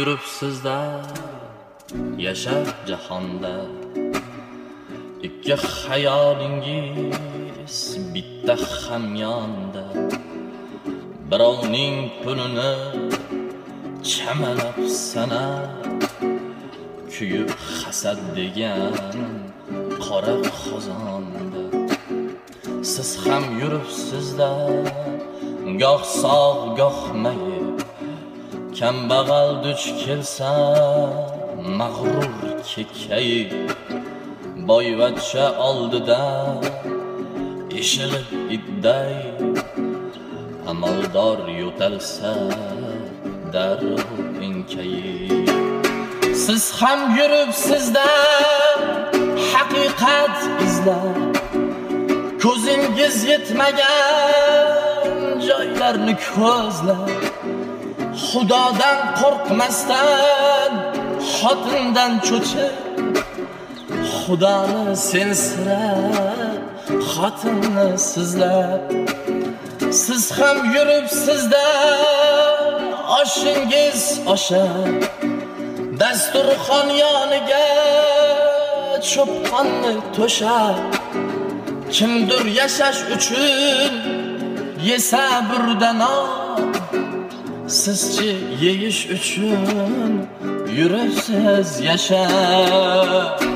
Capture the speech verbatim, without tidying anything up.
yuribsizda yashab jahonda, ikki xayolingiz bitta hamyonda. Birovning pulini chamalab sanab, kuyib hasad degan qora qozonda. Siz ham yuribsizda goh sog' goh mayib, kambag'al duch kelsa mag'rur kekkayib, boyvachcha oldida eshilib idday, amaldor yo'talsa darrov enkayib. Siz ham yuribsizda haqiqat izlab, ko'zingiz yetmagan joylarni ko'zlab, Xudodan qo'rqmasdan xotindan cho'chib, Xudoni sensirab xotinni sizlab. Siz ham yuribsizda oshingiz oshab, dasturxon yoniga cho'pqonni to'shab, kimdir yashash uchun yesa burdanon, sizchi yeyish uchun yuribsiz yashab.